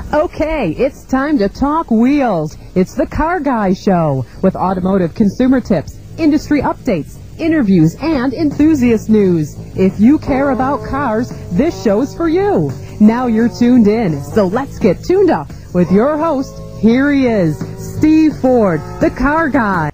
Okay, it's time to talk wheels. It's the Car Guy Show with automotive consumer tips, industry updates, interviews, and enthusiast news. If you care about cars, this show's for you. Now you're tuned in, so let's get tuned up with your host. Here he is, Steve Ford, the Car Guy.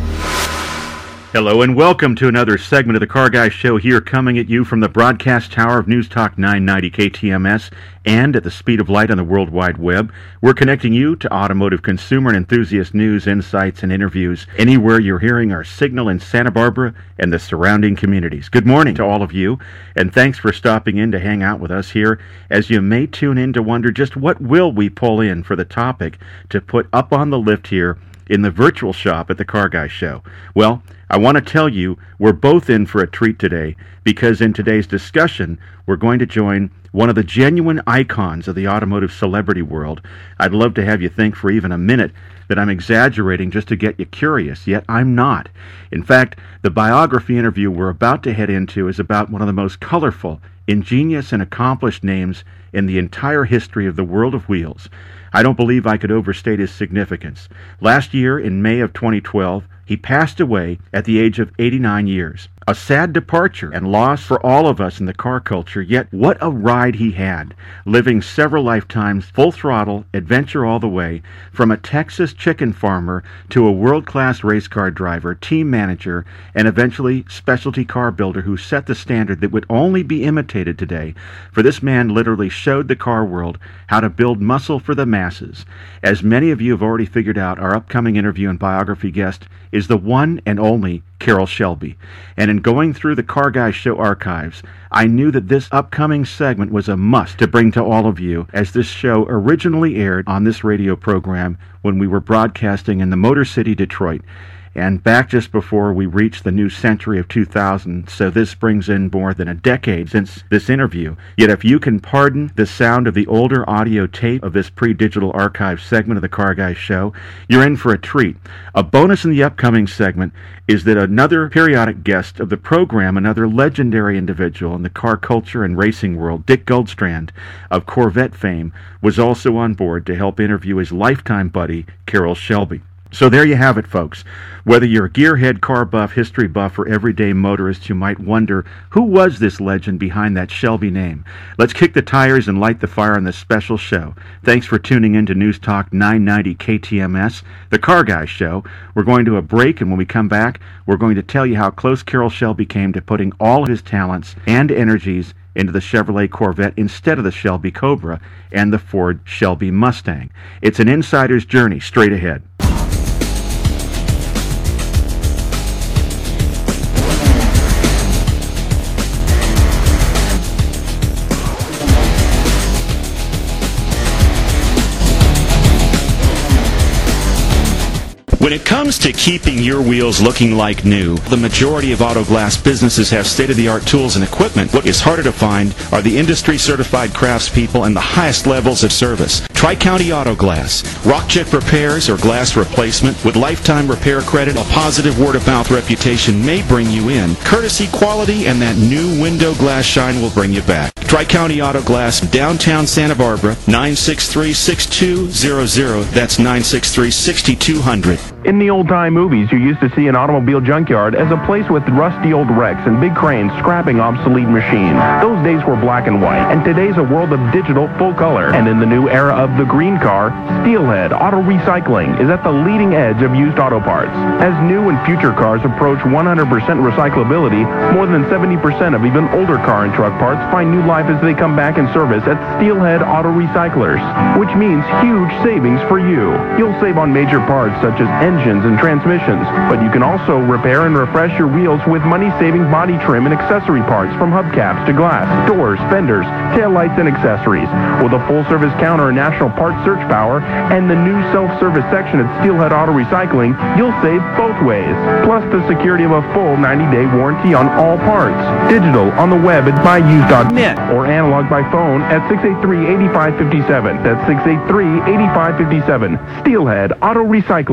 Hello and welcome to another segment of the Car Guy Show here, coming at you from the broadcast tower of News Talk 990 KTMS and at the speed of light on the World Wide Web. We're connecting you to automotive consumer and enthusiast news, insights, and interviews anywhere you're hearing our signal in Santa Barbara and the surrounding communities. Good morning to all of you, and thanks for stopping in to hang out with us here, as you may tune in to wonder just what will we pull in for the topic to put up on the lift here in the virtual shop at the Car Guy Show. Well, I want to tell you we're both in for a treat today, because in today's discussion we're going to join one of the genuine icons of the automotive celebrity world. I'd love to have you think for even a minute that I'm exaggerating just to get you curious, yet I'm not. In fact, the biography interview we're about to head into is about one of the most colorful, ingenious, and accomplished names in the entire history of the world of wheels. I don't believe I could overstate his significance. Last year, in May of 2012, he passed away at the age of 89 years. A sad departure and loss for all of us in the car culture, yet what a ride he had, living several lifetimes, full throttle, adventure all the way, from a Texas chicken farmer to a world-class race car driver, team manager, and eventually specialty car builder who set the standard that would only be imitated today. For this man literally showed the car world how to build muscle for the masses. As many of you have already figured out, our upcoming interview and biography guest is the one and only Carroll Shelby. And in going through the Car Guy Show archives, I knew that this upcoming segment was a must to bring to all of you, as this show originally aired on this radio program when we were broadcasting in the Motor City, Detroit, and back just before we reached the new century of 2000, so this brings in more than a decade since this interview. Yet if you can pardon the sound of the older audio tape of this pre-digital archive segment of the Car Guy Show, you're in for a treat. A bonus in the upcoming segment is that another periodic guest of the program, another legendary individual in the car culture and racing world, Dick Goldstrand of Corvette fame, was also on board to help interview his lifetime buddy, Carroll Shelby. So there you have it, folks. Whether you're a gearhead, car buff, history buff, or everyday motorist, you might wonder, who was this legend behind that Shelby name? Let's kick the tires and light the fire on this special show. Thanks for tuning in to News Talk 990 KTMS, the Car Guy Show. We're going to a break, and when we come back, we're going to tell you how close Carroll Shelby came to putting all of his talents and energies into the Chevrolet Corvette instead of the Shelby Cobra and the Ford Shelby Mustang. It's an insider's journey straight ahead. When it comes to keeping your wheels looking like new, the majority of auto glass businesses have state-of-the-art tools and equipment. What is harder to find are the industry-certified craftspeople and the highest levels of service. Tri-County Auto Glass, rock-chip repairs or glass replacement with lifetime repair credit, a positive word-of-mouth reputation may bring you in. Courtesy, quality, and that new window glass shine will bring you back. Tri-County Auto Glass, downtown Santa Barbara, 963-6200. That's 963-6200. In the old-time movies, you used to see an automobile junkyard as a place with rusty old wrecks and big cranes scrapping obsolete machines. Those days were black and white, and today's a world of digital full color. And in the new era of the green car, Steelhead Auto Recycling is at the leading edge of used auto parts. As new and future cars approach 100% recyclability, more than 70% of even older car and truck parts find new life as they come back in service at Steelhead Auto Recyclers, which means huge savings for you. You'll save on major parts such as engines and transmissions, but you can also repair and refresh your wheels with money-saving body trim and accessory parts, from hubcaps to glass, doors, fenders, taillights, and accessories. With a full-service counter and national parts search power and the new self-service section at Steelhead Auto Recycling, you'll save both ways, plus the security of a full 90-day warranty on all parts. Digital on the web at buyused.net or analog by phone at 683-8557. That's 683-8557. Steelhead Auto Recycling.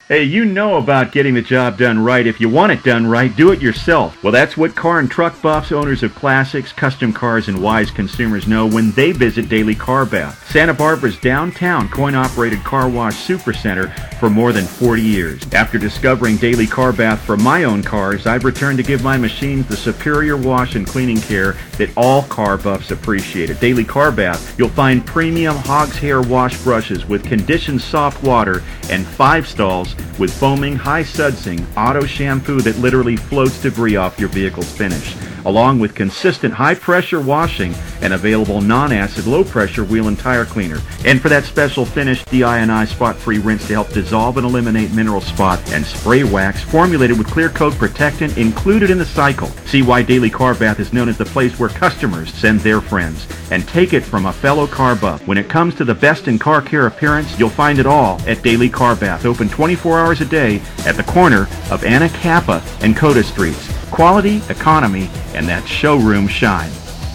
Hey, you know about getting the job done right. If you want it done right, do it yourself. Well, that's what car and truck buffs, owners of classics, custom cars, and wise consumers know when they visit Daily Car Bath, Santa Barbara's downtown coin-operated car wash supercenter for more than 40 years. After discovering Daily Car Bath for my own cars, I've returned to give my machines the superior wash and cleaning care that all car buffs appreciate. At Daily Car Bath, you'll find premium hog's hair wash brushes with conditioned soft water and 5 stalls with foaming, high-sudsing auto shampoo that literally floats debris off your vehicle's finish, along with consistent high-pressure washing and available non-acid, low-pressure wheel and tire cleaner. And for that special finish, DI&I spot-free rinse to help dissolve and eliminate mineral spot, and spray wax formulated with clear coat protectant included in the cycle. See why Daily Car Bath is known as the place where customers send their friends. And take it from a fellow car buff. When it comes to the best in car care appearance, you'll find it all at Daily Car Bath, open 24 hours a day at the corner of Anacapa and Coda Streets. Quality, economy, and that showroom shine.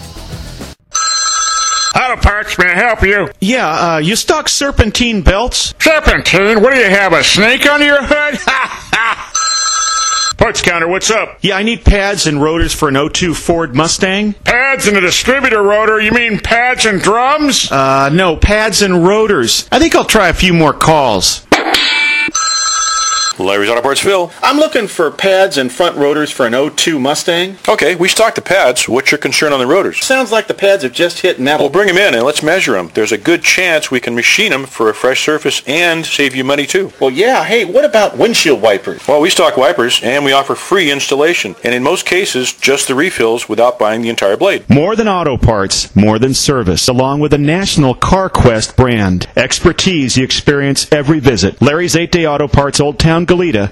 Auto Parts, may I help you? Yeah, you stock serpentine belts? Serpentine? What do you have, a snake under your hood? Ha ha! Parts counter, what's up? Yeah, I need pads and rotors for an 02 Ford Mustang. Pads and a distributor rotor? You mean pads and drums? No, pads and rotors. I think I'll try a few more calls. Larry's Auto Parts, Phil. I'm looking for pads and front rotors for an 02 Mustang. Okay, we stock the pads. What's your concern on the rotors? Sounds like the pads have just hit metal. Well, bring them in and let's measure them. There's a good chance we can machine them for a fresh surface and save you money too. Well, yeah. Hey, what about windshield wipers? Well, we stock wipers and we offer free installation. And in most cases, just the refills without buying the entire blade. More than auto parts, more than service, along with a national CarQuest brand. Expertise you experience every visit. Larry's 8-Day Auto Parts, Old Town Goleta,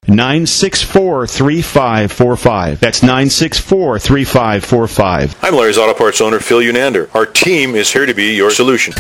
964-3545. That's 964-3545. I'm Larry's Auto Parts owner, Phil Unander. Our team is here to be your solution.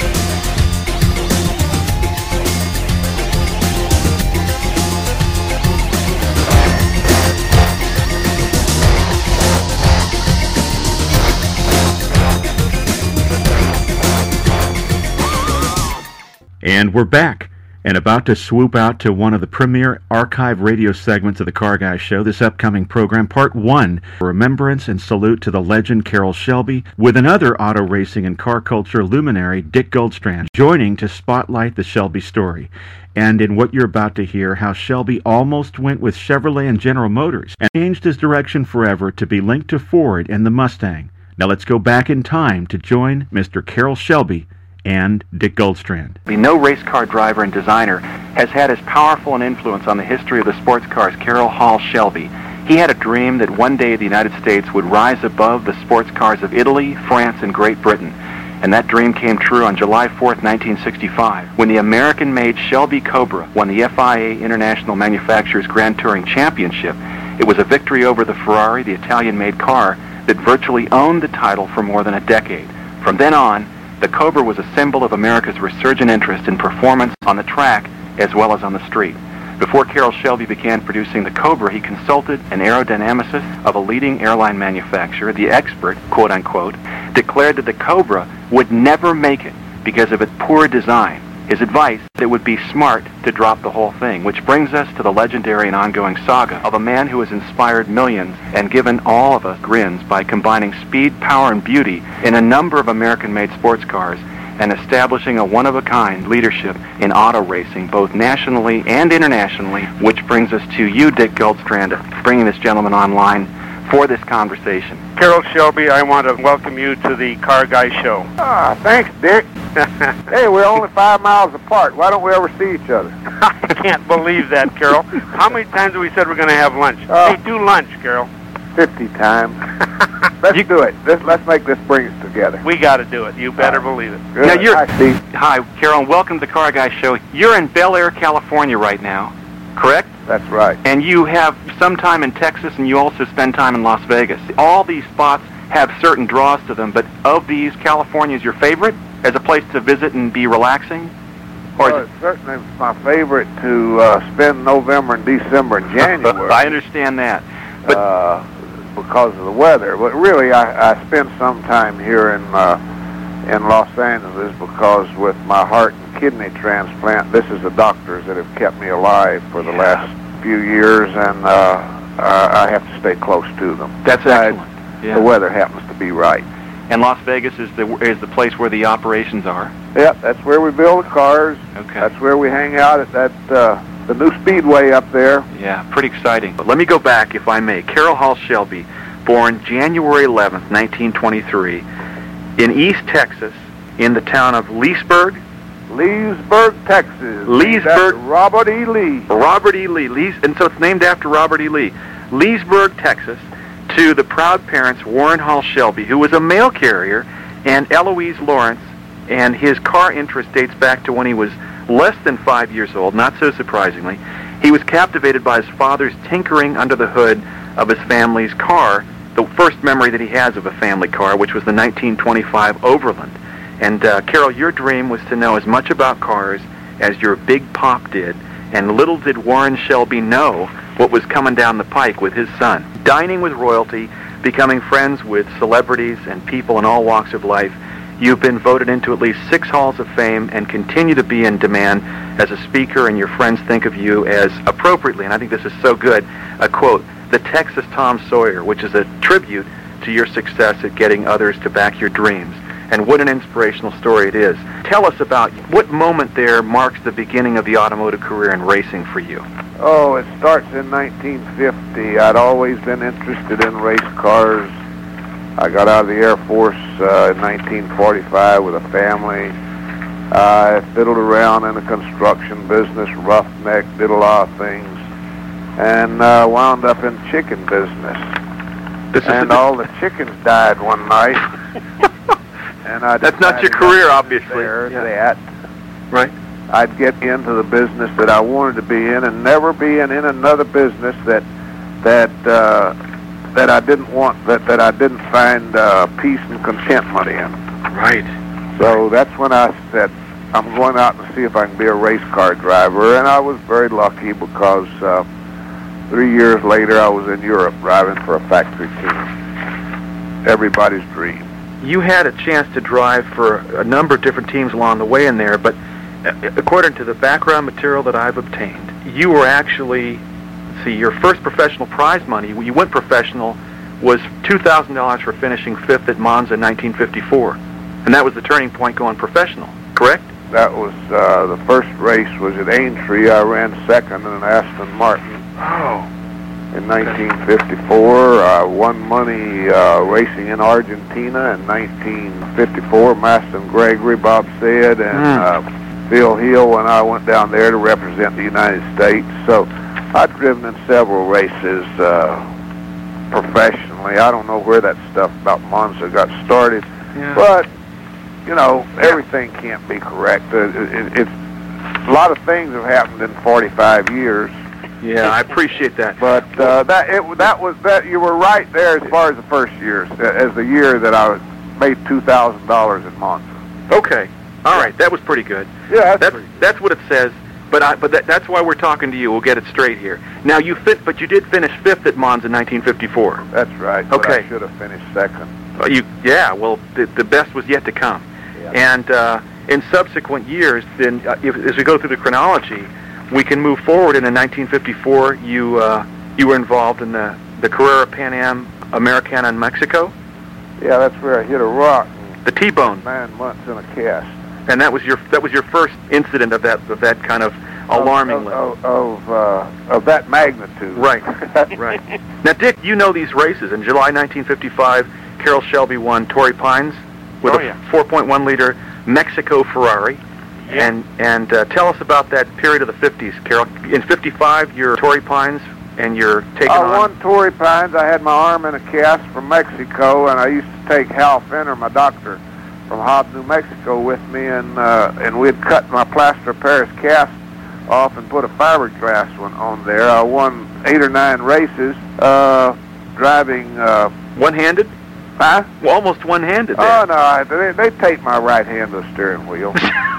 And we're back, and about to swoop out to one of the premier archive radio segments of the Car Guy Show, this upcoming program, Part 1, remembrance and salute to the legend Carroll Shelby, with another auto racing and car culture luminary, Dick Goldstrand, joining to spotlight the Shelby story. And in what you're about to hear, how Shelby almost went with Chevrolet and General Motors, and changed his direction forever to be linked to Ford and the Mustang. Now let's go back in time to join Mr. Carroll Shelby and Dick Goldstrand. No race car driver and designer has had as powerful an influence on the history of the sports car as Carroll Hall Shelby. He had a dream that one day the United States would rise above the sports cars of Italy, France, and Great Britain. And that dream came true on July 4th, 1965, when the American-made Shelby Cobra won the FIA International Manufacturers Grand Touring Championship. It was a victory over the Ferrari, the Italian-made car, that virtually owned the title for more than a decade. From then on, the Cobra was a symbol of America's resurgent interest in performance on the track as well as on the street. Before Carroll Shelby began producing the Cobra, he consulted an aerodynamicist of a leading airline manufacturer. The expert, quote-unquote, declared that the Cobra would never make it because of its poor design. His advice, that it would be smart to drop the whole thing, which brings us to the legendary and ongoing saga of a man who has inspired millions and given all of us grins by combining speed, power, and beauty in a number of American-made sports cars and establishing a one-of-a-kind leadership in auto racing, both nationally and internationally, which brings us to you, Dick Goldstrand, bringing this gentleman online for this conversation. Carroll Shelby, I want to welcome you to the Car Guy Show. Ah, thanks, Dick. Hey, we're only 5 miles apart. Why don't we ever see each other? I can't believe that, Carroll. How many times have we said we're going to have lunch? Hey, do lunch, Carroll. 50 times. Let's do it. Let's make this bring us together. We got to do it. You better believe it. Good. Now Hi, Steve. Hi, Carroll, and welcome to the Car Guy Show. You're in Bel Air, California right now, correct? That's right. And you have some time in Texas, and you also spend time in Las Vegas. All these spots have certain draws to them, but of these, California is your favorite as a place to visit and be relaxing? Or Well, it's certainly my favorite to spend November and December and January. I understand that. But because of the weather. But really, I spend some time here in in Los Angeles because with my heart and kidney transplant, this is the doctors that have kept me alive for the last few years, and I have to stay close to them. That's excellent. Yeah. The weather happens to be right. And Las Vegas is the place where the operations are. Yep, that's where we build the cars. Okay. That's where we hang out at that the new speedway up there. Yeah, pretty exciting. But let me go back, if I may. Carroll Hall Shelby, born January 11th, 1923, in East Texas, in the town of Leesburg. Leesburg, Texas. Leesburg. Robert E. Lee. Robert E. Lee. And so it's named after Robert E. Lee. Leesburg, Texas, to the proud parents, Warren Hall Shelby, who was a mail carrier, and Eloise Lawrence, and his car interest dates back to when he was less than 5 years old, not so surprisingly. He was captivated by his father's tinkering under the hood of his family's car, the first memory that he has of a family car, which was the 1925 Overland. And Carol, your dream was to know as much about cars as your big pop did, and little did Warren Shelby know what was coming down the pike with his son. Dining with royalty, becoming friends with celebrities and people in all walks of life, you've been voted into at least 6 halls of fame and continue to be in demand as a speaker, and your friends think of you as, appropriately, and I think this is so good, a quote, the Texas Tom Sawyer, which is a tribute to your success at getting others to back your dreams. And what an inspirational story it is. Tell us about what moment there marks the beginning of the automotive career in racing for you. Oh, it starts in 1950. I'd always been interested in race cars. I got out of the Air Force in 1945 with a family. I fiddled around in the construction business, roughneck, did a lot of things, and wound up in chicken business. And all the chickens died one night. And that's not your career, obviously. That right. I'd get into the business that I wanted to be in, and never be in another business that I didn't want, that I didn't find peace and contentment in. Right. So that's when I said, I'm going out and see if I can be a race car driver, and I was very lucky because 3 years later I was in Europe driving for a factory team. Everybody's dream. You had a chance to drive for a number of different teams along the way in there, but according to the background material that I've obtained, you were actually, your first professional prize money, you went professional, was $2,000 for finishing 5th at Monza in 1954. And that was the turning point going professional, correct? That was, the first race was at Aintree. I ran second in an Aston Martin. Oh. In 1954, I won money racing in Argentina. In 1954, Maston Gregory, Bob Said, and Phil Hill when I went down there to represent the United States. So I've driven in several races professionally. I don't know where that stuff about Monza got started, but, you know, everything can't be correct. It's a lot of things have happened in 45 years. Yeah, I appreciate that. But you were right there as far as the first year, as the year that I made $2,000 in Monza. Okay, all right, that was pretty good. Yeah, that's what it says. But that's why we're talking to you. We'll get it straight here. Now but you did finish 5th at Monza in 1954. That's right. Okay. But I should have finished second. Well, the best was yet to come. Yeah. And in subsequent years, then as we go through the chronology, we can move forward. And in 1954, you were involved in the Carrera Pan Am Americana in Mexico. Yeah, that's where I hit a rock. The T-bone. 9 months in a cast. And that was your first incident of that kind of alarming level. Of that magnitude. Right. Right. Now, Dick, you know these races. In July 1955, Carroll Shelby won Torrey Pines with a 4.1 liter Mexico Ferrari. Yeah. And tell us about that period of the 50s, Carroll. In 55, you're Torrey Pines, and you're taking on... I won Torrey Pines. I had my arm in a cast from Mexico, and I used to take Hal Fenner, my doctor, from Hobbs, New Mexico, with me, and we'd cut my plaster of Paris cast off and put a fiberglass one on there. I won 8 or 9 races, driving... one-handed? Huh? Well, almost one-handed there. Oh, no, they taped my right hand to the steering wheel.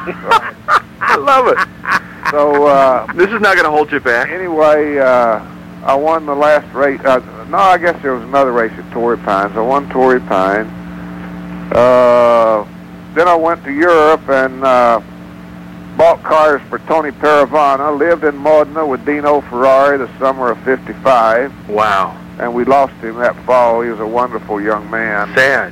I love it. So, this is not going to hold you back. Anyway, I won the last race. No, I guess there was another race at Torrey Pines. I won Torrey Pines. then I went to Europe and bought cars for Tony Paravana. Lived in Modena with Dino Ferrari the summer of '55. Wow. And we lost him that fall. He was a wonderful young man. Sad.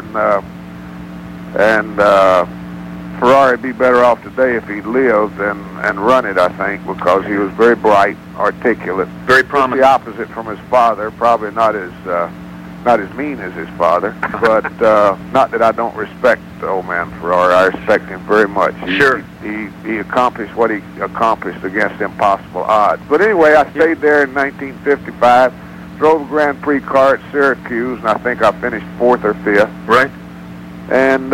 And Ferrari would be better off today if he'd lived and run it, I think, because he was very bright, articulate. Very promising. The opposite from his father. Probably not as mean as his father, but not that I don't respect the old man Ferrari. I respect him very much. He accomplished what he accomplished against impossible odds. But anyway, I stayed there in 1955, drove a Grand Prix car at Syracuse, and I think I finished 4th or 5th. Right. And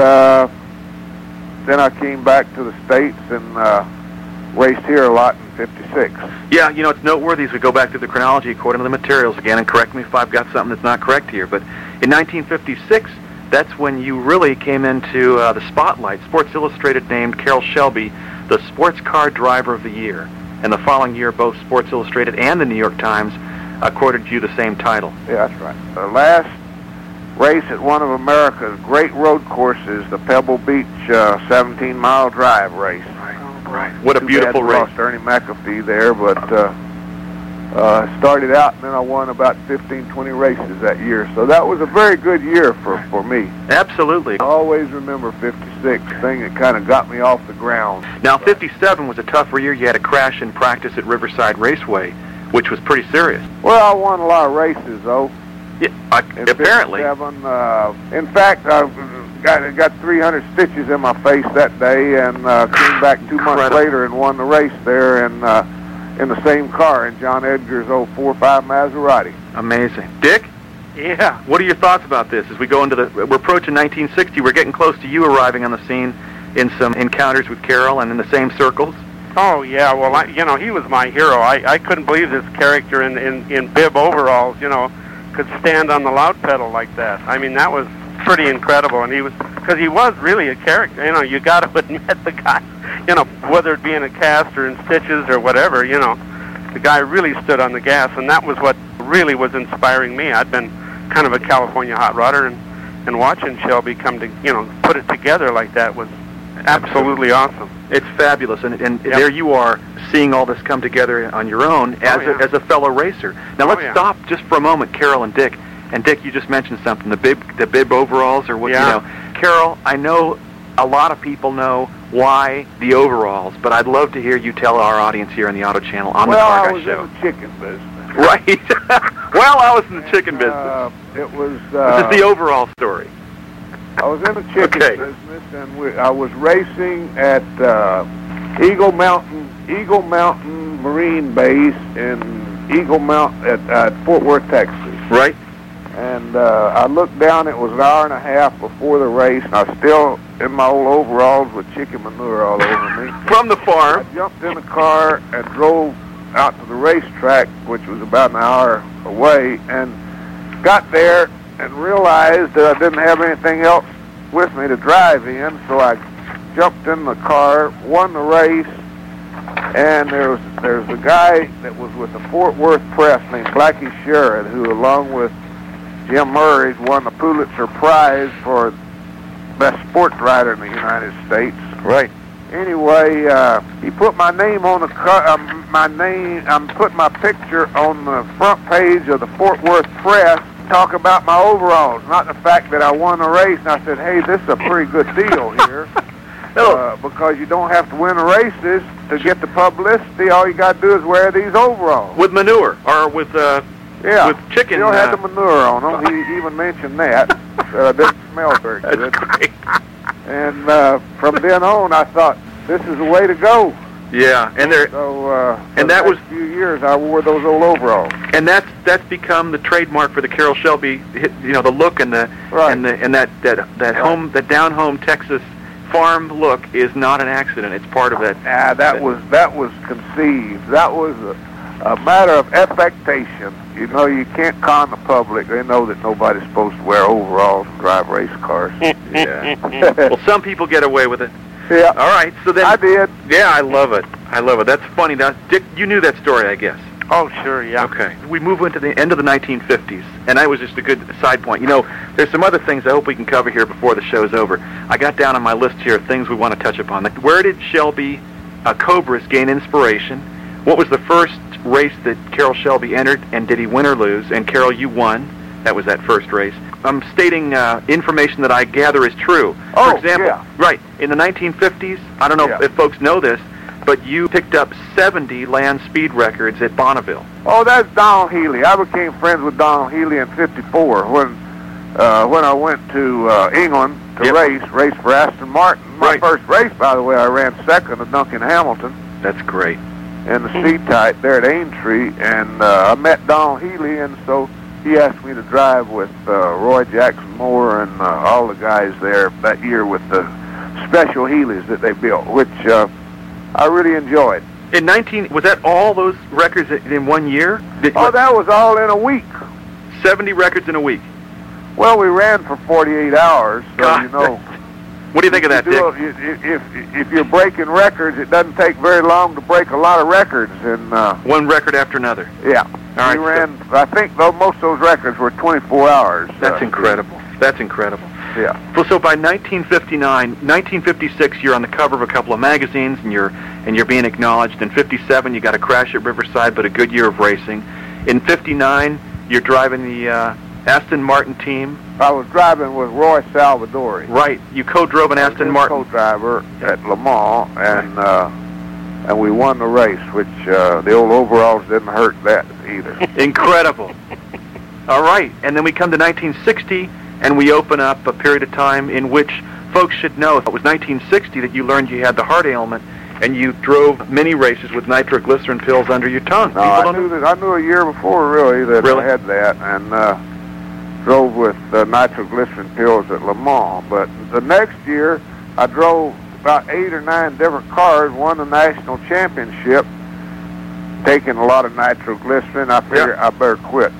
then I came back to the States and raced here a lot in '56. Yeah, you know, it's noteworthy as we go back to the chronology according to the materials again, and correct me if I've got something that's not correct here, but in 1956, that's when you really came into the spotlight. Sports Illustrated named Carroll Shelby the Sports Car Driver of the Year, and the following year both Sports Illustrated and the New York Times accorded you the same title. Yeah, that's right. The last race at one of America's great road courses, the Pebble Beach 17-mile drive race. Right. What a beautiful race. Lost Ernie McAfee there, but started out, and then I won about 15, 20 races that year. So that was a very good year for me. Absolutely. I always remember '56, the thing that kind of got me off the ground. Now, '57 was a tougher year. You had a crash in practice at Riverside Raceway, which was pretty serious. Well, I won a lot of races, though. Yeah, apparently. In fact, I got 300 stitches in my face that day, and came back 2 months later and won the race there in the same car in John Edgar's old 4.5 Maserati. Amazing. Dick? Yeah. What are your thoughts about this as we go into we're approaching 1960, we're getting close to you arriving on the scene in some encounters with Carroll and in the same circles? Oh, yeah, well, he was my hero. I couldn't believe this character in bib overalls, could stand on the loud pedal like that. I mean, that was pretty incredible, and he was really a character. You got to admit the guy, whether it be in a cast or in stitches or whatever, the guy really stood on the gas, and that was what really was inspiring me. I'd been kind of a California hot rodder, and watching Shelby come to, put it together like that was absolutely awesome. It's fabulous, and yep. There you are seeing all this come together on your own as a fellow racer. Now let's stop just for a moment, Carroll and Dick. And Dick, you just mentioned something, the bib overalls, or what, Carroll, I know a lot of people know why the overalls, but I'd love to hear you tell our audience here on the Auto Channel on the Car Guy Show. Well, I was in the chicken business. Right. Well, I was in the chicken business. It was... this is the overall story. I was in the chicken business, and I was racing at Eagle Mountain Marine Base in Eagle Mountain at Fort Worth, Texas. Right. And I looked down, it was an hour and a half before the race, and I was still in my old overalls with chicken manure all over me. From the farm. I jumped in the car and drove out to the racetrack, which was about an hour away, and got there and realized that I didn't have anything else with me to drive in, so I jumped in the car, won the race, and there's a guy that was with the Fort Worth Press named Blackie Sherrod, who along with Jim Murray won the Pulitzer Prize for best sports writer in the United States. Right. Anyway, he put my name on the put my picture on the front page of the Fort Worth Press, talk about my overalls, not the fact that I won the race. And I said, hey, this is a pretty good deal here, because you don't have to win the races to get the publicity. All you got to do is wear these overalls. With manure, or with chicken. You don't have the manure on them. He even mentioned that. It didn't smell very good. That's great. And from then on, I thought, this is the way to go. Yeah, and that was a few years I wore those old overalls. And that's become the trademark for the Carroll Shelby. The look and that down home Texas farm look is not an accident. It's part of that. That was conceived. That was a matter of affectation. You can't con the public. They know that nobody's supposed to wear overalls and drive race cars. Yeah. Well, some people get away with it. Yeah. All right. So then I did. Yeah, I love it. That's funny. Now, Dick, you knew that story, I guess. Oh, sure, yeah. Okay. We move into the end of the 1950s, and that was just a good side point. You know, there's some other things I hope we can cover here before the show's over. I got down on my list here things we want to touch upon. Where did Shelby Cobras gain inspiration? What was the first race that Carroll Shelby entered, and did he win or lose? And Carroll, you won. That was that first race. I'm stating information that I gather is true. Oh, for example, yeah. Right, in the 1950s, I don't know if folks know this, but you picked up 70 land speed records at Bonneville. Oh, that's Donald Healy. I became friends with Donald Healy in '54 when I went to England to race for Aston Martin. My first race, by the way, I ran second to Duncan Hamilton. That's great. In the seat tight there at Aintree, and I met Donald Healy, and so he asked me to drive with Roy Jackson Moore and all the guys there that year with the special Healys that they built, which I really enjoyed. Was that all those records in 1 year? That was all in a week. 70 records in a week. Well, we ran for 48 hours, so God, you know. What do you think of that, Dick? If you're breaking records, it doesn't take very long to break a lot of records. And one record after another. Yeah. All right. We ran, I think most of those records were 24 hours. That's incredible. That's incredible. Yeah. So by 1956, you're on the cover of a couple of magazines, and you're being acknowledged. In '57, you got a crash at Riverside, but a good year of racing. In '59, you're driving the Aston Martin team. I was driving with Roy Salvadori. Right. You co-drove an Aston Martin. Co-driver at Le Mans, and we won the race, which the old overalls didn't hurt that either. Incredible. All right. And then we come to 1960, and we open up a period of time in which folks should know it was 1960 that you learned you had the heart ailment, and you drove many races with nitroglycerin pills under your tongue. No, I knew a year before, really, that I had that, and drove with nitroglycerin pills at Le Mans. But the next year, I drove about 8 or 9 different cars, won the national championship, taking a lot of nitroglycerin. I figured I better quit.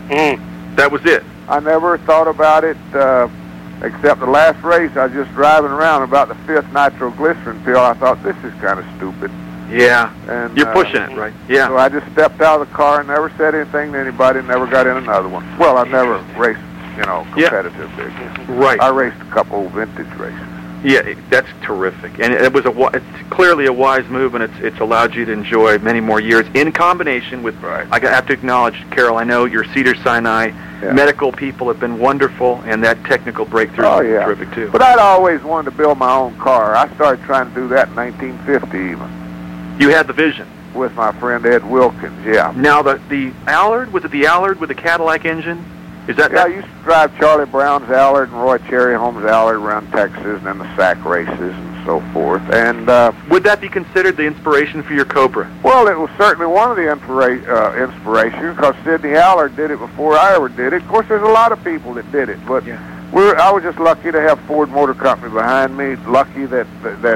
That was it. I never thought about it, except the last race. I was just driving around about the 5th nitroglycerin pill. I thought, this is kind of stupid. Yeah. And you're pushing it, right? Yeah. So I just stepped out of the car and never said anything to anybody, never got in another one. Well, I never raced, competitive big. Right. I raced a couple of vintage races. Yeah, that's terrific. And it was it's clearly a wise move, and it's allowed you to enjoy many more years in combination with, I have to acknowledge, Carroll, I know your Cedars-Sinai medical people have been wonderful, and that technical breakthrough is terrific, too. But I'd always wanted to build my own car. I started trying to do that in 1950 even. You had the vision. With my friend Ed Wilkins, yeah. Now, the Allard, was it the Allard with the Cadillac engine? Is that I used to drive Charlie Brown's Allard and Roy Cherryholm's Allard around Texas and then the SAC races and so forth. And would that be considered the inspiration for your Cobra? Well, it was certainly one of the inspirations, because Sidney Allard did it before I ever did it. Of course, there's a lot of people that did it, but I was just lucky to have Ford Motor Company behind me, lucky that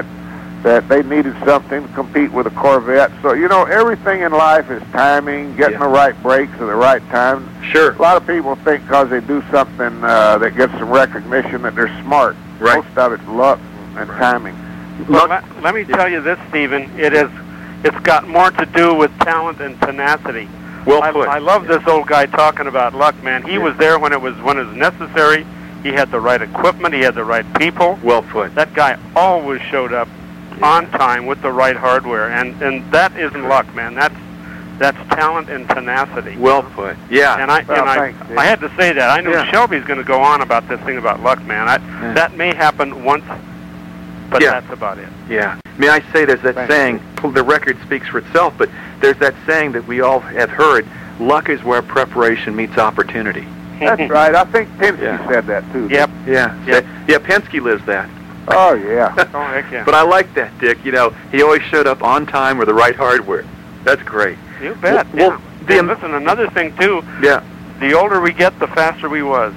they needed something to compete with a Corvette. So, everything in life is timing, getting the right brakes at the right time. Sure. A lot of people think because they do something that gets some recognition that they're smart. Right. Most of it's luck and timing. Well, let me tell you this, Stephen. It's got more to do with talent and tenacity. Well put. I love this old guy talking about luck, man. He was there when it was necessary. He had the right equipment. He had the right people. Well put. That guy always showed up on time with the right hardware, and that isn't luck, man. That's talent and tenacity. Well put. Yeah. And I had to say that. I knew Shelby's going to go on about this thing about luck, man. That may happen once, but that's about it. Yeah. May I say, there's that saying, the record speaks for itself, but there's that saying that we all have heard, luck is where preparation meets opportunity. That's right. I think Penske said that, too. Yep. Yeah. Penske lives that. Oh, yeah. Oh, heck yeah. But I like that, Dick. He always showed up on time with the right hardware. That's great. You bet. Well, listen, another thing, too. Yeah. The older we get, the faster we was.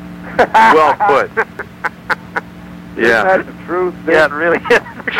Well put. Isn't that the truth, Dick? Yeah, it really is.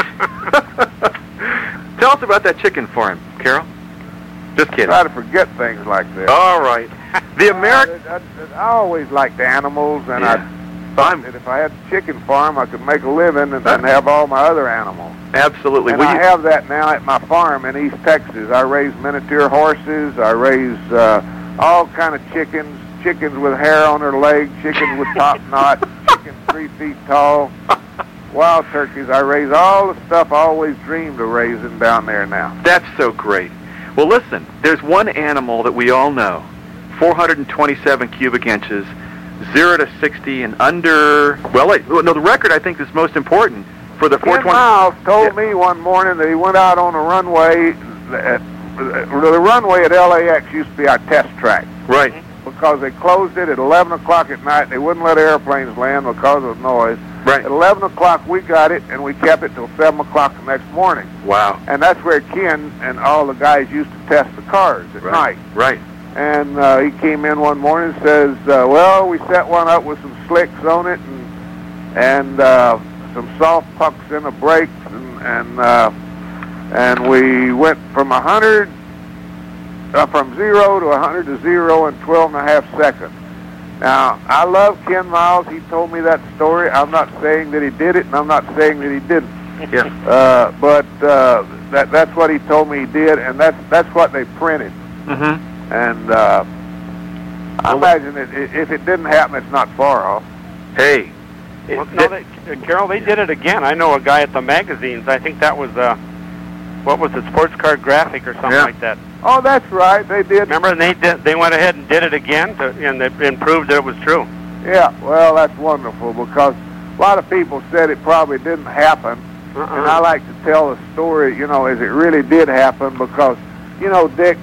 Tell us about that chicken farm, Carroll. Just kidding. Try to forget things like that. All right. The American... I always liked animals, and thought that if I had a chicken farm, I could make a living and have all my other animals. Absolutely. And I have that now at my farm in East Texas. I raise miniature horses. I raise all kind of chickens. Chickens with hair on their legs. Chickens with top knot. Chickens 3 feet tall. Wild turkeys. I raise all the stuff I always dreamed of raising down there now. That's so great. Well, listen, there's one animal that we all know, 427 cubic inches, 0 to 60 in under, the record I think is most important for the 420. Ken Miles told me one morning that he went out on a runway. The runway at LAX used to be our test track. Right. Because they closed it at 11 o'clock at night. They wouldn't let airplanes land because of noise. Right. At 11 o'clock we got it, and we kept it till 7 o'clock the next morning. Wow. And that's where Ken and all the guys used to test the cars at night. Right. And he came in one morning and says, well, we set one up with some slicks on it and some soft pucks in the brakes, and we went from 0 to 100 to 0 in 12.5 seconds. Now, I love Ken Miles. He told me that story. I'm not saying that he did it, and I'm not saying that he didn't. Yes. But that's what he told me he did, and that's what they printed. Mm-hmm. And I imagine if it didn't happen, it's not far off. Hey. Carol, they did it again. I know a guy at the magazines. I think that was what was it, Sports Car Graphic or something like that. Oh, that's right. They did. Remember, and they went ahead and did it again, and proved that it was true. Yeah, well, that's wonderful because a lot of people said it probably didn't happen, and I like to tell the story, as it really did happen because, Dick,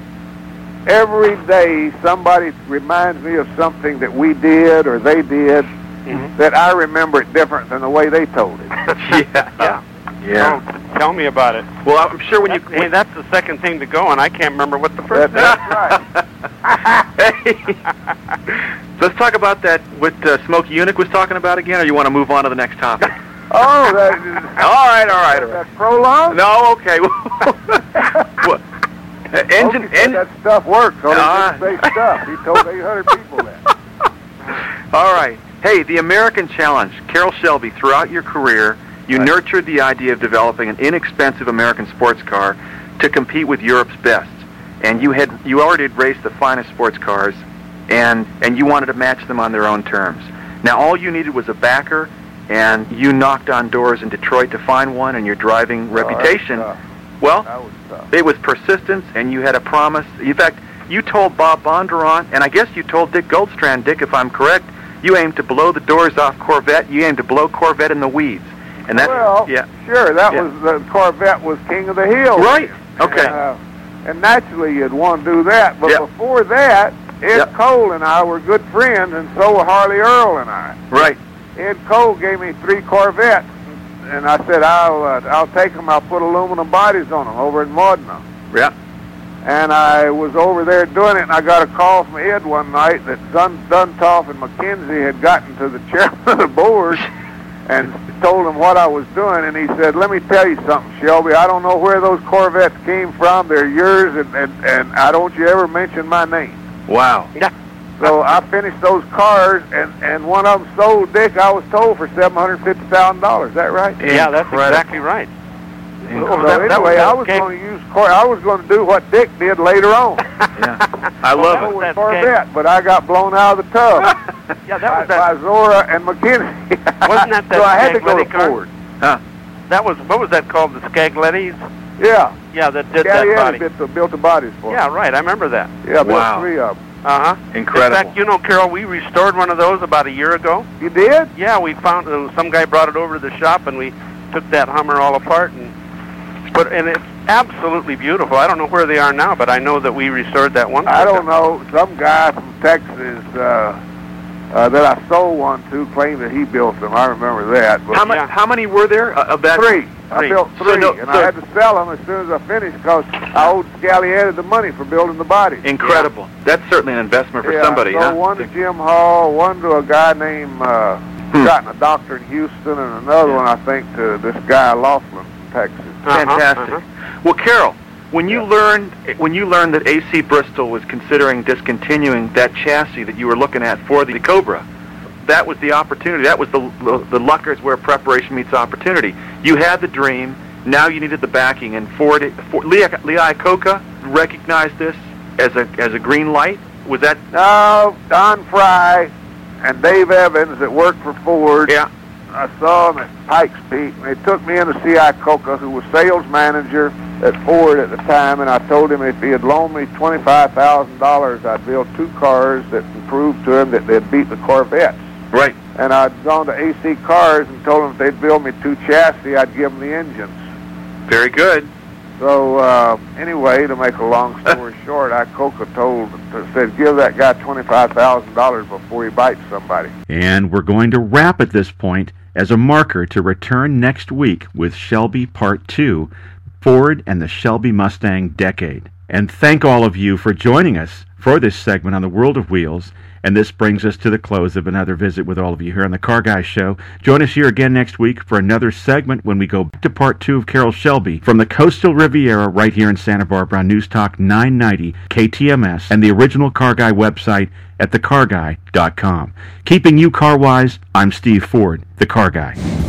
every day somebody reminds me of something that we did or they did that I remember it different than the way they told it. Yeah. Oh, tell me about it. Well, I'm sure when you... Hey, that's the second thing to go, and I can't remember what the first thing. That's right. Hey. Let's talk about that, what Smokey Yunick was talking about again, or you want to move on to the next topic? Oh, that... All right. That prolong? No, okay. What? That stuff works. So he didn't say stuff. He told 800 people that. All right. Hey, the American Challenge. Carroll Shelby, throughout your career, you nurtured the idea of developing an inexpensive American sports car to compete with Europe's best. And you already had raced the finest sports cars, and you wanted to match them on their own terms. Now, all you needed was a backer, and you knocked on doors in Detroit to find one, and your driving reputation... Well, it was persistence, and you had a promise. In fact, you told Bob Bondurant, and I guess you told Dick Goldstrand, Dick, if I'm correct, you aimed to blow the doors off Corvette. You aimed to blow Corvette in the weeds. And that's, sure, was the Corvette was king of the hill. Right. Okay. And naturally, you'd want to do that. But before that, Ed Cole and I were good friends, and so were Harley Earl and I. Right. Ed Cole gave me 3 Corvettes, and I said, I'll take them. I'll put aluminum bodies on them over in Modena. Yeah. And I was over there doing it, and I got a call from Ed one night that Duntoff and McKenzie had gotten to the chairman of the board and told him what I was doing, and he said, let me tell you something, Shelby. I don't know where those Corvettes came from. They're yours, and I don't you ever mention my name. Wow. Yeah. So I finished those cars, and one of them sold, Dick, I was told, for $750,000. Is that right? Yeah, that's exactly right. So anyway, I was going to do what Dick did later on. Yeah, I love it. Corvette, but I got blown out of the tub. Yeah, that was by Zora and McKinney. Wasn't that so I had to go to Ford. Huh? That was, what was that called? The Skaglettis? Yeah. Yeah, that did that body. Built the bodies for. Yeah, right. I remember that. Yeah, built 3 of them. Incredible. In fact, Carol, we restored one of those about a year ago. You did? Yeah, we found some guy brought it over to the shop, and we took that Hummer all apart and it's absolutely beautiful. I don't know where they are now, but I know that we restored that one. I don't know. Some guy from Texas that I sold one to claimed that he built them. I remember that. But how many were there of that? 3. I built 3, I had to sell them as soon as I finished because I owed Scallietta the money for building the bodies. Incredible. That's certainly an investment for somebody. So one to Jim Hall, one to a guy named gotten a doctor in Houston, and another one, I think, to this guy Laughlin from Texas. Fantastic. Well, Carol, when you learned that AC Bristol was considering discontinuing that chassis that you were looking at for the Cobra, that was the opportunity. That was the Luckers where preparation meets opportunity. You had the dream. Now you needed the backing, and Lee Iacocca recognized this as a green light. Was that? No, Don Fry and Dave Evans that worked for Ford. Yeah. I saw them at Pikes Peak, and they took me in to see Iacocca, who was sales manager at Ford at the time, and I told him if he had loaned me $25,000, I'd build 2 cars that would prove to him that they'd beat the Corvettes. Right. And I'd gone to AC Cars and told them if they'd build me 2 chassis, I'd give them the engines. Very good. So anyway, to make a long story short, Iacocca said, give that guy $25,000 before he bites somebody. And we're going to wrap at this point as a marker to return next week with Shelby Part 2, Ford and the Shelby Mustang Decade. And thank all of you for joining us for this segment on the World of Wheels. And this brings us to the close of another visit with all of you here on the Car Guy Show. Join us here again next week for another segment when we go back to Part 2 of Carroll Shelby from the Coastal Riviera right here in Santa Barbara on News Talk 990 KTMS and the original Car Guy website at thecarguy.com. Keeping you car-wise, I'm Steve Ford, the Car Guy.